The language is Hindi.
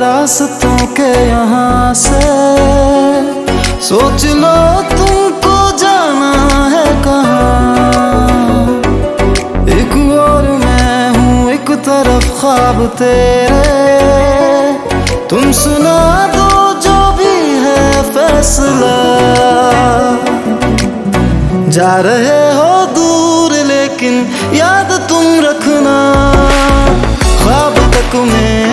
रास्तों के यहाँ से। सोच लो तुमको जाना है कहाँ, एक और मैं हूँ एक तरफ ख्वाब तेरे। तुम सुना दो जो भी है फैसला, जा रहे हो दूर लेकिन याद तुम रखना, ख्वाब तक में